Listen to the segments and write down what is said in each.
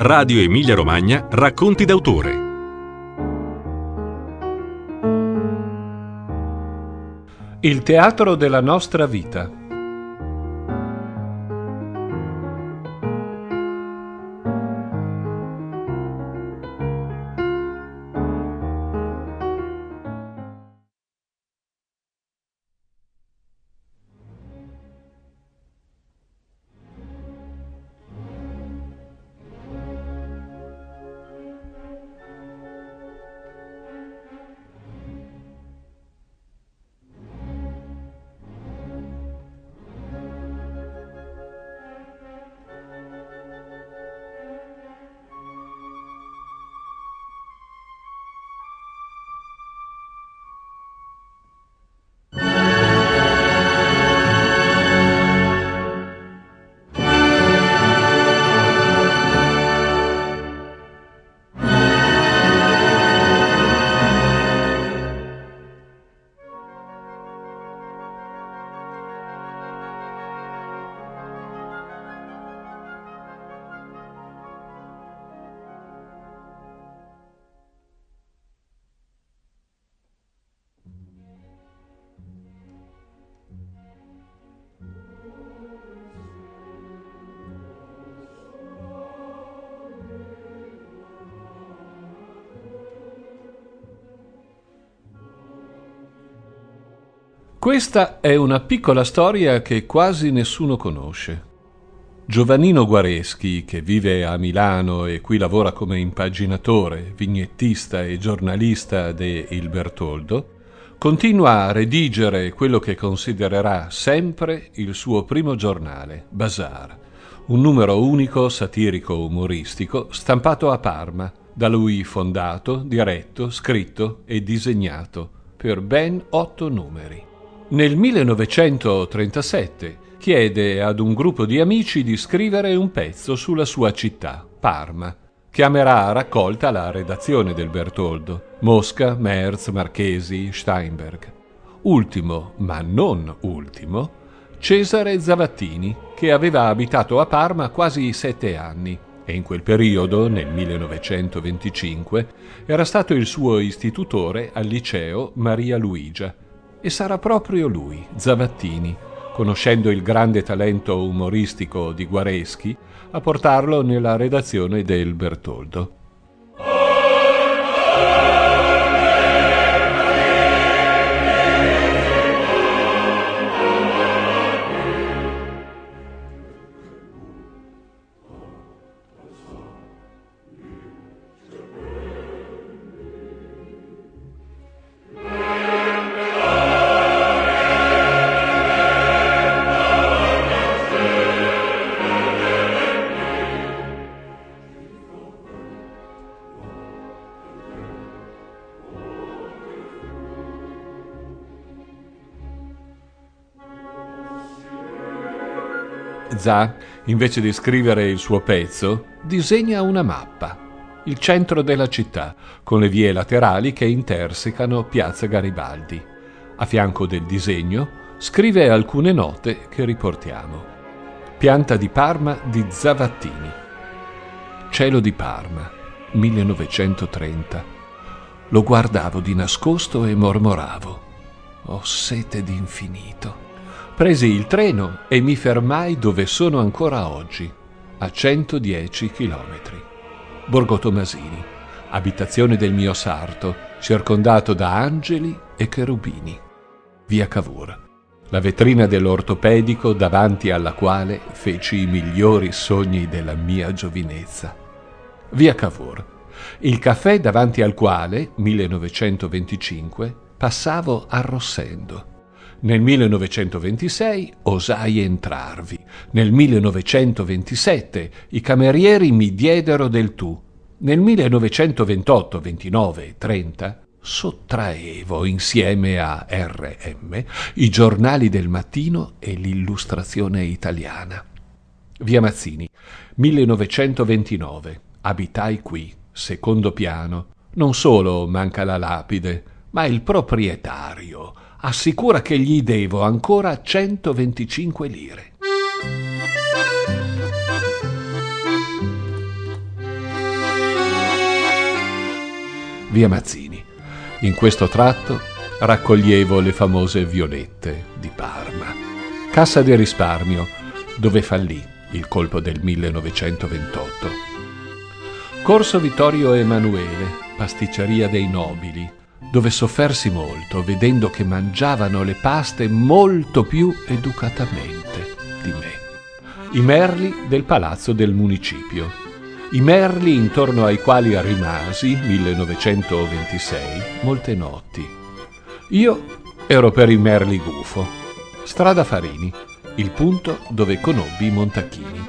Radio Emilia Romagna Racconti d'autore. Il teatro della nostra vita. Questa è una piccola storia che quasi nessuno conosce. Giovannino Guareschi, che vive a Milano e qui lavora come impaginatore, vignettista e giornalista de Il Bertoldo, continua a redigere quello che considererà sempre il suo primo giornale, Bazar, un numero unico satirico-umoristico stampato a Parma, da lui fondato, diretto, scritto e disegnato, per ben 8 numeri. Nel 1937 chiede ad un gruppo di amici di scrivere un pezzo sulla sua città, Parma. Chiamerà a raccolta la redazione del Bertoldo: Mosca, Merz, Marchesi, Steinberg. Ultimo, ma non ultimo, Cesare Zavattini, che aveva abitato a Parma quasi 7 anni e in quel periodo, nel 1925, era stato il suo istitutore al liceo Maria Luigia. E sarà proprio lui, Zavattini, conoscendo il grande talento umoristico di Guareschi, a portarlo nella redazione del Bertoldo. Za, invece di scrivere il suo pezzo, disegna una mappa, il centro della città, con le vie laterali che intersecano Piazza Garibaldi. A fianco del disegno scrive alcune note che riportiamo. Pianta di Parma di Zavattini. Cielo di Parma, 1930. Lo guardavo di nascosto e mormoravo: ho sete d'infinito. Presi il treno e mi fermai dove sono ancora oggi, a 110 chilometri. Borgo Tomasini, abitazione del mio sarto, circondato da angeli e cherubini. Via Cavour, la vetrina dell'ortopedico davanti alla quale feci i migliori sogni della mia giovinezza. Via Cavour, il caffè davanti al quale, 1925, passavo arrossendo. Nel 1926 osai entrarvi. Nel 1927 i camerieri mi diedero del tu. Nel 1928, 29 e 30 sottraevo insieme a RM i giornali del mattino e l'illustrazione italiana. Via Mazzini, 1929. Abitai qui, secondo piano. Non solo manca la lapide, ma il proprietario assicura che gli devo ancora 125 lire. via Mazzini. In questo tratto raccoglievo le famose violette di Parma. Cassa di risparmio, dove fallì il colpo del 1928. Corso Vittorio Emanuele, pasticceria dei nobili, dove soffersi molto vedendo che mangiavano le paste molto più educatamente di me. I merli del palazzo del municipio, i merli intorno ai quali rimasi, 1926, molte notti. Io ero per i merli gufo. Strada Farini, il punto dove conobbi i Montachini.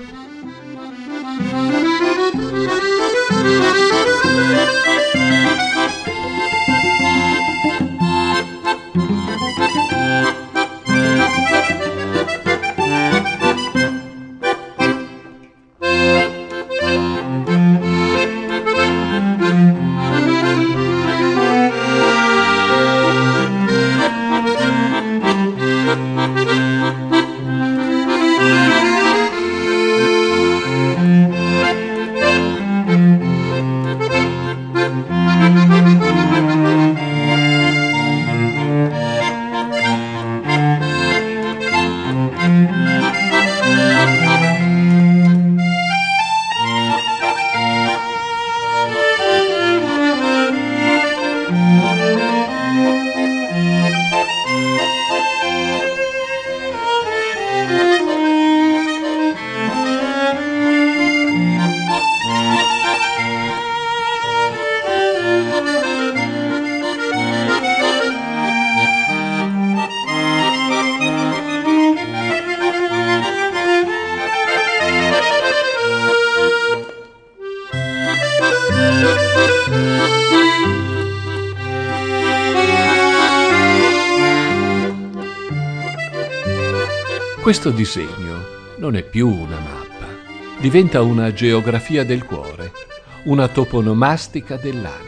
Questo disegno non è più una mappa, diventa una geografia del cuore, una toponomastica dell'anima.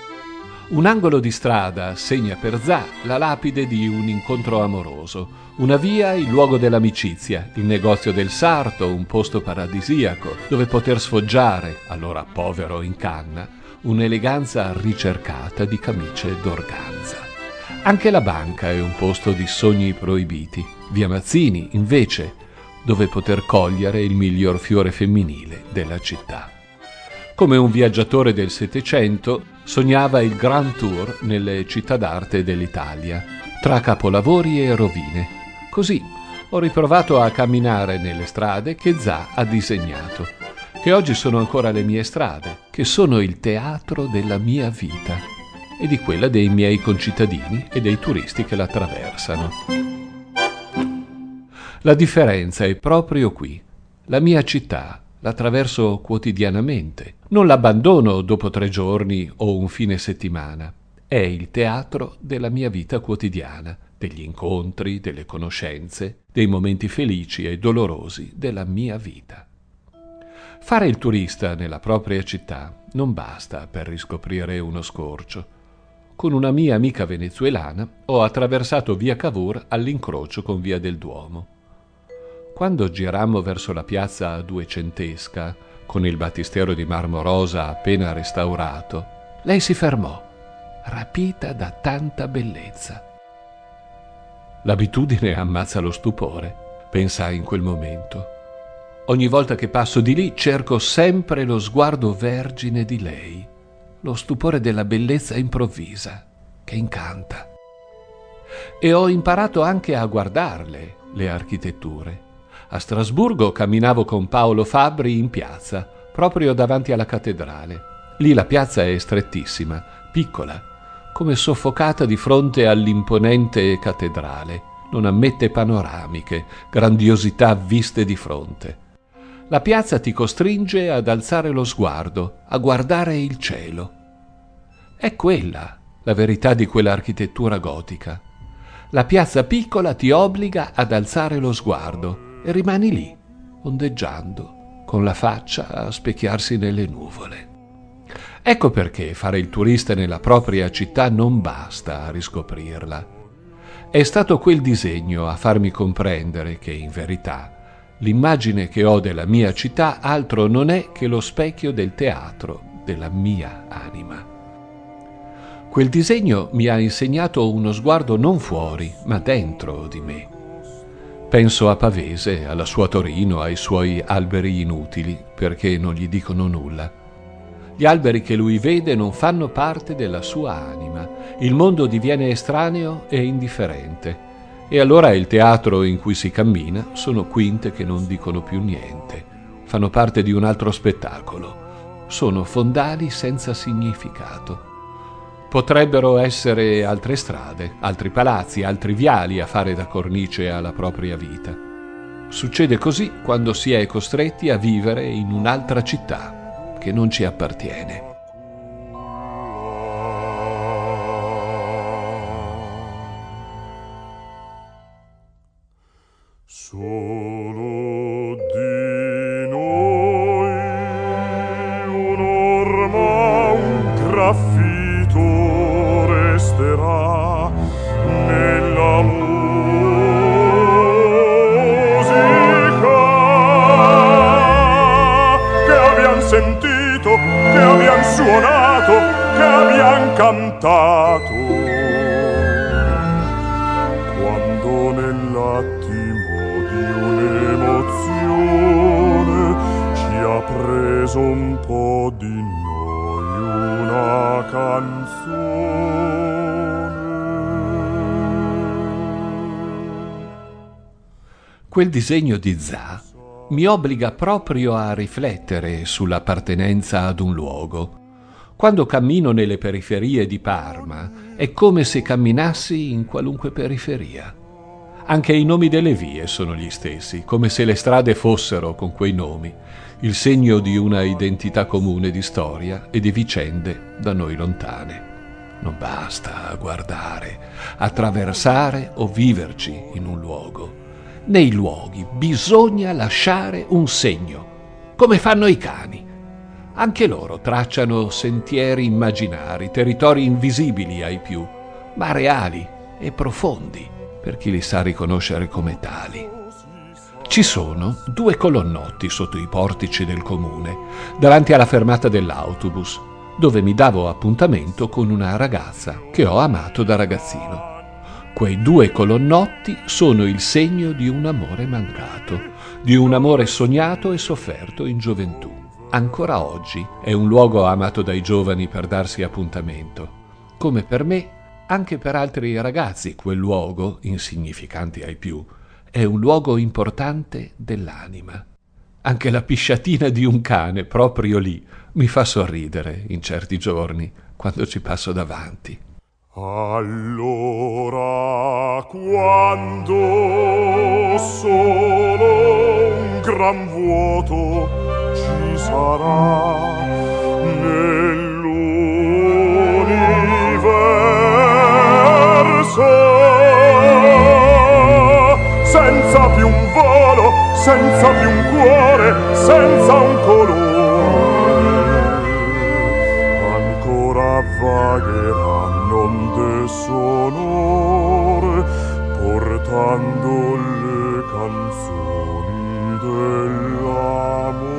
Un angolo di strada segna per Za la lapide di un incontro amoroso, una via il luogo dell'amicizia, il negozio del sarto, un posto paradisiaco dove poter sfoggiare, allora povero in canna, un'eleganza ricercata di camicie d'organza. Anche la banca è un posto di sogni proibiti. Via Mazzini, invece, dove poter cogliere il miglior fiore femminile della città. Come un viaggiatore del Settecento, sognava il Grand Tour nelle città d'arte dell'Italia, tra capolavori e rovine. Così ho riprovato a camminare nelle strade che Za ha disegnato, che oggi sono ancora le mie strade, che sono il teatro della mia vita e di quella dei miei concittadini e dei turisti che la attraversano. La differenza è proprio qui. La mia città l'attraverso quotidianamente. Non l'abbandono dopo 3 giorni o un fine settimana. È il teatro della mia vita quotidiana, degli incontri, delle conoscenze, dei momenti felici e dolorosi della mia vita. Fare il turista nella propria città non basta per riscoprire uno scorcio. Con una mia amica venezuelana ho attraversato via Cavour all'incrocio con via del Duomo. Quando girammo verso la piazza duecentesca, con il battistero di marmo rosa appena restaurato, lei si fermò, rapita da tanta bellezza. L'abitudine ammazza lo stupore, pensai in quel momento. Ogni volta che passo di lì cerco sempre lo sguardo vergine di lei, lo stupore della bellezza improvvisa, che incanta. E ho imparato anche a guardarle, le architetture. A Strasburgo camminavo con Paolo Fabbri in piazza, proprio davanti alla cattedrale. Lì la piazza è strettissima, piccola, come soffocata di fronte all'imponente cattedrale. Non ammette panoramiche, grandiosità viste di fronte. La piazza ti costringe ad alzare lo sguardo, a guardare il cielo. È quella la verità di quell'architettura gotica. La piazza piccola ti obbliga ad alzare lo sguardo e rimani lì, ondeggiando, con la faccia a specchiarsi nelle nuvole. Ecco perché fare il turista nella propria città non basta a riscoprirla. È stato quel disegno a farmi comprendere che, in verità, l'immagine che ho della mia città altro non è che lo specchio del teatro della mia anima. Quel disegno mi ha insegnato uno sguardo non fuori, ma dentro di me. Penso a Pavese, alla sua Torino, ai suoi alberi inutili, perché non gli dicono nulla. Gli alberi che lui vede non fanno parte della sua anima. Il mondo diviene estraneo e indifferente. E allora il teatro in cui si cammina sono quinte che non dicono più niente. Fanno parte di un altro spettacolo. Sono fondali senza significato. Potrebbero essere altre strade, altri palazzi, altri viali a fare da cornice alla propria vita. Succede così quando si è costretti a vivere in un'altra città che non ci appartiene. Solo di noi un'orma, un graffito resterà nella musica che abbiamo sentito, che abbiamo suonato, che abbiamo cantato quando nell'attimo di un'emozione ci ha preso un po' di noi una canzone. Quel disegno di Zà mi obbliga proprio a riflettere sull'appartenenza ad un luogo. Quando cammino nelle periferie di Parma è come se camminassi in qualunque periferia. Anche i nomi delle vie sono gli stessi, come se le strade fossero, con quei nomi, il segno di una identità comune di storia e di vicende da noi lontane. Non basta guardare, attraversare o viverci in un luogo. Nei luoghi bisogna lasciare un segno, come fanno i cani. Anche loro tracciano sentieri immaginari, territori invisibili ai più, ma reali e profondi per chi li sa riconoscere come tali. Ci sono 2 colonnotti sotto i portici del comune, davanti alla fermata dell'autobus, dove mi davo appuntamento con una ragazza che ho amato da ragazzino. Quei 2 colonnotti sono il segno di un amore mancato, di un amore sognato e sofferto in gioventù. Ancora oggi è un luogo amato dai giovani per darsi appuntamento. Come per me, anche per altri ragazzi quel luogo, insignificante ai più, è un luogo importante dell'anima. Anche la pisciatina di un cane proprio lì mi fa sorridere in certi giorni quando ci passo davanti. Allora, quando solo un gran vuoto ci sarà nell'universo, senza più un volo, senza più un cuore, senza un colore, ancora vagheranno onde sonore, portando le canzoni dell'amore.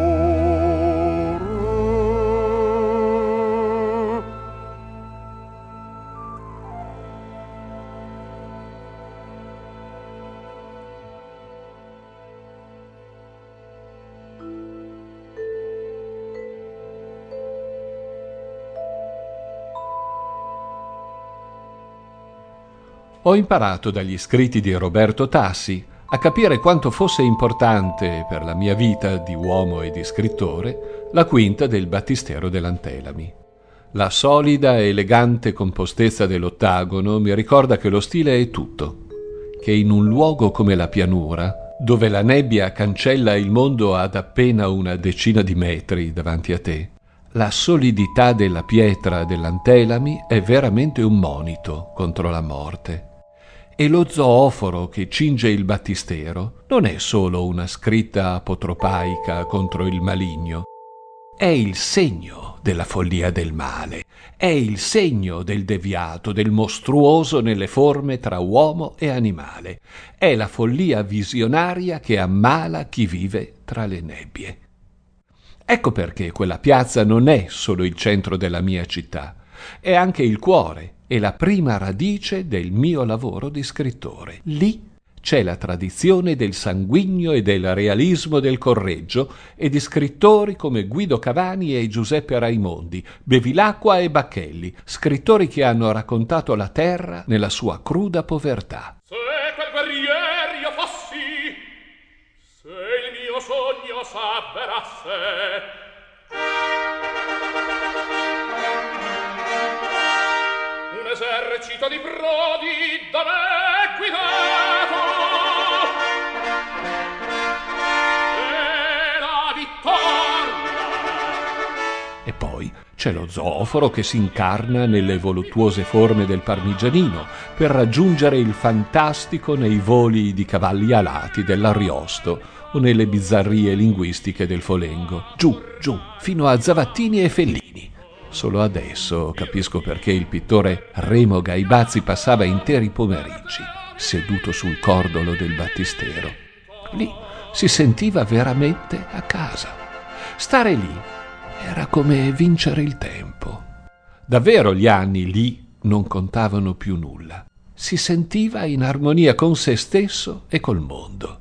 Ho imparato dagli scritti di Roberto Tassi a capire quanto fosse importante per la mia vita di uomo e di scrittore la quinta del Battistero dell'Antelami. La solida e elegante compostezza dell'ottagono mi ricorda che lo stile è tutto, che in un luogo come la pianura, dove la nebbia cancella il mondo ad appena una decina di metri davanti a te, la solidità della pietra dell'Antelami è veramente un monito contro la morte. E lo zooforo che cinge il battistero non è solo una scritta apotropaica contro il maligno, è il segno della follia del male, è il segno del deviato, del mostruoso nelle forme tra uomo e animale, è la follia visionaria che ammala chi vive tra le nebbie. Ecco perché quella piazza non è solo il centro della mia città, È anche il cuore e la prima radice del mio lavoro di scrittore. Lì c'è la tradizione del sanguigno e del realismo del Correggio e di scrittori come Guido Cavani e Giuseppe Raimondi, Bevilacqua e Bacchelli, scrittori che hanno raccontato la terra nella sua cruda povertà. Se quel guerrier io fossi, se il mio sogno s'avverasse, un esercito di brodi da me guidato, e la vittoria. E poi c'è lo zooforo che si incarna nelle voluttuose forme del parmigianino per raggiungere il fantastico nei voli di cavalli alati dell'Ariosto o nelle bizzarrie linguistiche del Folengo. Giù, fino a Zavattini e Fellini. Solo adesso capisco perché il pittore Remo Gaibazzi passava interi pomeriggi seduto sul cordolo del battistero. Lì si sentiva veramente a casa. Stare lì era come vincere il tempo. Davvero gli anni lì non contavano più nulla. Si sentiva in armonia con se stesso e col mondo.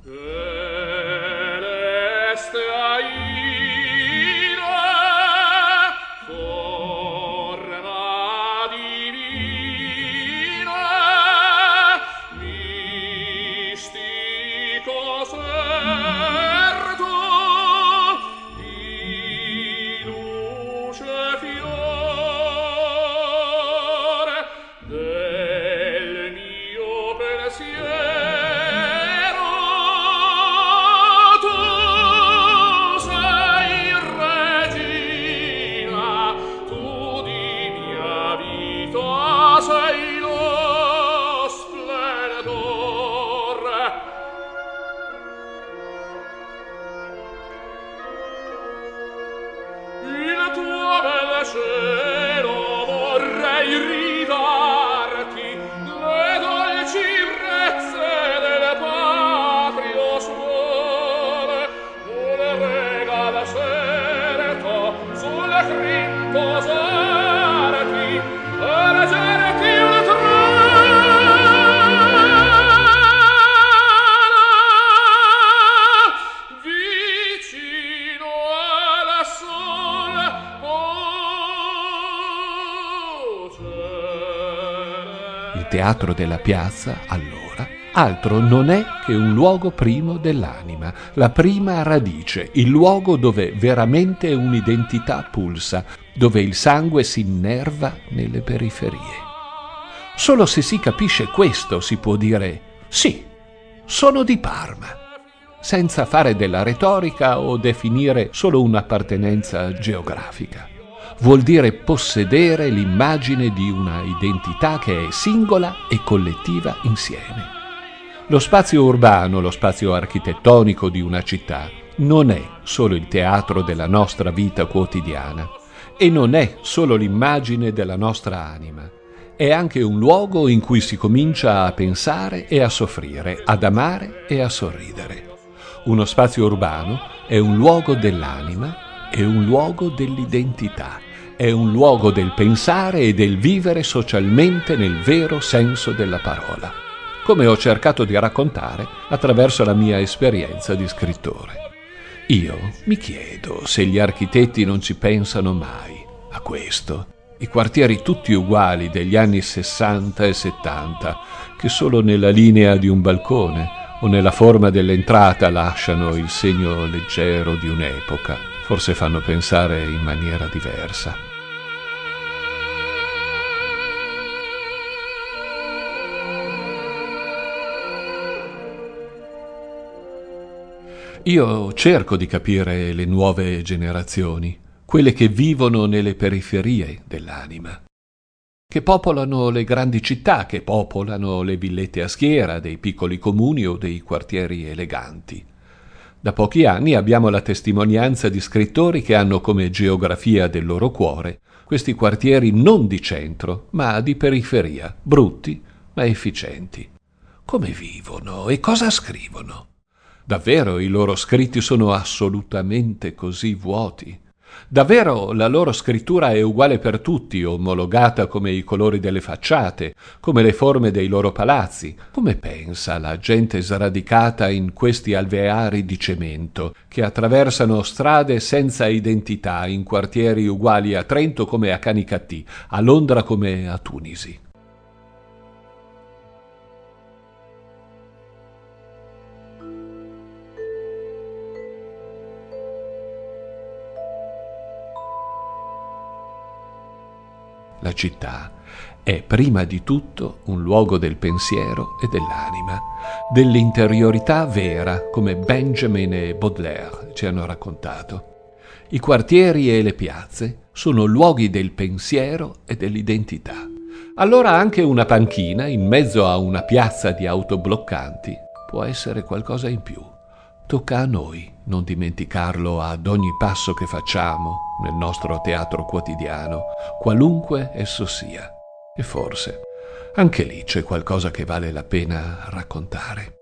Il teatro della piazza, allora, altro non è che un luogo primo dell'anima, la prima radice, il luogo dove veramente un'identità pulsa, dove il sangue si innerva nelle periferie. Solo se si capisce questo si può dire «Sì, sono di Parma», senza fare della retorica o definire solo un'appartenenza geografica. Vuol dire possedere l'immagine di una identità che è singola e collettiva insieme. Lo spazio urbano, lo spazio architettonico di una città, non è solo il teatro della nostra vita quotidiana e non è solo l'immagine della nostra anima. È anche un luogo in cui si comincia a pensare e a soffrire, ad amare e a sorridere. Uno spazio urbano è un luogo dell'anima, è un luogo dell'identità, è un luogo del pensare e del vivere socialmente nel vero senso della parola, come ho cercato di raccontare attraverso la mia esperienza di scrittore. Io mi chiedo se gli architetti non ci pensano mai a questo. I quartieri tutti uguali degli anni 60 e 70, che solo nella linea di un balcone o nella forma dell'entrata lasciano il segno leggero di un'epoca, forse fanno pensare in maniera diversa. Io cerco di capire le nuove generazioni, quelle che vivono nelle periferie dell'anima, che popolano le grandi città, che popolano le villette a schiera dei piccoli comuni o dei quartieri eleganti. Da pochi anni abbiamo la testimonianza di scrittori che hanno come geografia del loro cuore questi quartieri non di centro, ma di periferia, brutti ma efficienti. Come vivono e cosa scrivono? Davvero i loro scritti sono assolutamente così vuoti? Davvero la loro scrittura è uguale per tutti, omologata come i colori delle facciate, come le forme dei loro palazzi. Come pensa la gente sradicata in questi alveari di cemento, che attraversano strade senza identità in quartieri uguali a Trento come a Canicattì, a Londra come a Tunisi? La città è prima di tutto un luogo del pensiero e dell'anima, dell'interiorità vera, come Benjamin e Baudelaire ci hanno raccontato. I quartieri e le piazze sono luoghi del pensiero e dell'identità. Allora anche una panchina in mezzo a una piazza di autobloccanti può essere qualcosa in più. Tocca a noi non dimenticarlo ad ogni passo che facciamo nel nostro teatro quotidiano, qualunque esso sia. E forse anche lì c'è qualcosa che vale la pena raccontare.